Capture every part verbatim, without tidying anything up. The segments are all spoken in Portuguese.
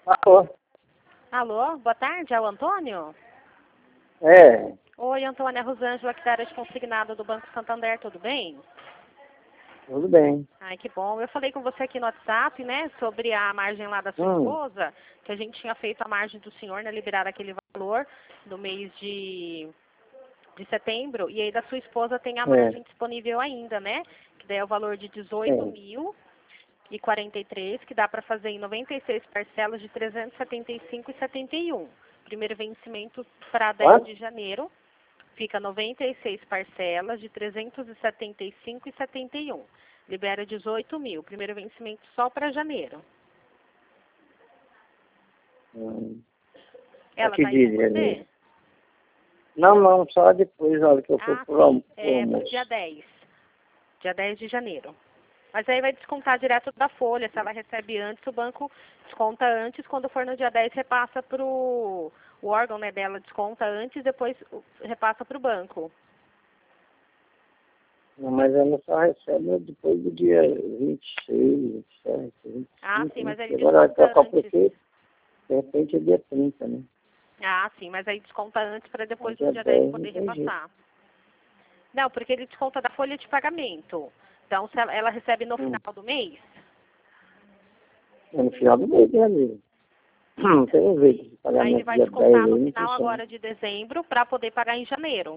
Alô? Alô, boa tarde, é o Antônio? É, Oi, Antônio, é a Rosângela, aqui da área de consignado do Banco Santander, tudo bem? tudo bem. Ai, que bom. Eu falei com você aqui no WhatsApp, né, sobre a margem lá da sua Hum, esposa, que a gente tinha feito a margem do senhor, né, liberar aquele valor no mês de, de setembro, e aí da sua esposa tem a é, margem disponível ainda, né, que daí é o valor de dezoito é. mil e quarenta e três, que dá para fazer em noventa e seis parcelas de trezentos e setenta e cinco e setenta e um. Primeiro vencimento para dez Quanto? de janeiro. Fica noventa e seis parcelas de trezentos e setenta e cinco e setenta e um. Libera dezoito mil. Primeiro vencimento só para janeiro. Hum, a Ela que tá aí com dia, né? você? Não, não, só depois, a hora que eu for Ah, pro sim. almo- pro É pro dia almoço. dez. Dia dez de janeiro. Mas aí vai descontar direto da folha. Se ela recebe antes, o banco desconta antes. Quando for no dia dez, repassa pro... O órgão, né, dela desconta antes, depois repassa pro banco. Não, mas ela só recebe depois do dia vinte e seis, vinte e sete, Ah, vinte e cinco, sim, né? mas ele Porque agora vai desconta tocar o antes. prefeito, de repente é dia trinta, né? Ah, sim, mas aí desconta antes para Mas depois no dia dia dez dez não poder tem jeito. repassar. Não, porque ele desconta da folha de pagamento. Então, se ela, ela recebe no Hum, final do mês, é no final do mês, né, amigo? Não tem um jeito aí, de aí ele pagamento vai dia dez descontar no aí, não final funciona. agora de dezembro para poder pagar em janeiro.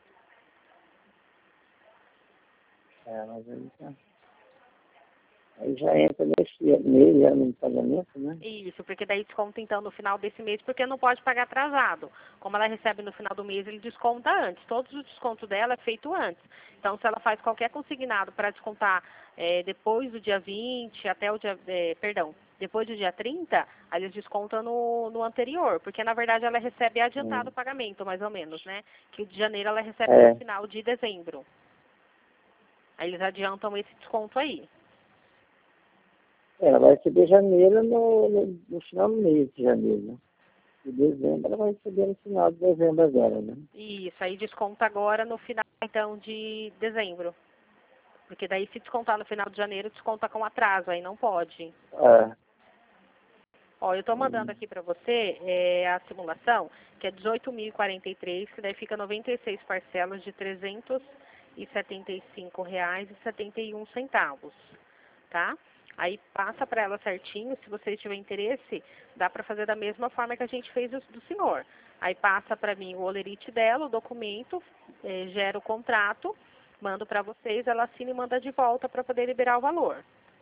É, mas aí tá. Aí já entra nesse mês, já no pagamento, né? Isso, porque daí desconta então no final desse mês, porque não pode pagar atrasado. Como ela recebe no final do mês, ele desconta antes. Todos os descontos dela é feito antes. Então, se ela faz qualquer consignado para descontar eh, depois do dia vinte até o dia, eh, perdão, depois do dia trinta, aí eles descontam no, no anterior, porque na verdade ela recebe adiantado Hum. o pagamento, mais ou menos, né? Que o de janeiro ela recebe no É, final de dezembro. Aí eles adiantam esse desconto aí. ela vai receber janeiro no, no, no final do mês de janeiro, né? De dezembro ela vai receber no final de dezembro agora, né? Isso, aí desconta agora no final então de dezembro. Porque daí se descontar no final de janeiro, desconta com atraso, aí não pode. É. Ó, eu estou mandando Hum, aqui para você é, a simulação, que é dezoito mil e quarenta e três, que daí fica noventa e seis parcelas de trezentos e setenta e cinco reais e setenta e um centavos, tá? Aí passa para ela certinho, se você tiver interesse, dá para fazer da mesma forma que a gente fez do, do senhor. Aí passa para mim o olerite dela, o documento, é, gera o contrato, mando para vocês, ela assina e manda de volta para poder liberar o valor.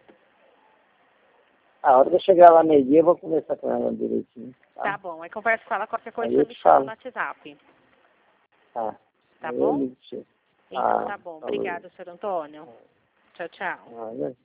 A hora que eu chegar lá meio-dia, eu vou conversar com ela direitinho, Tá tá? bom, aí conversa com ela, qualquer coisa Aí você eu me te chama no falo, WhatsApp. tá? Tá Aí eu bom? ligo pra você. Então Ah, tá bom. falou. Obrigada, senhor Antônio. Tchau, tchau. Ah,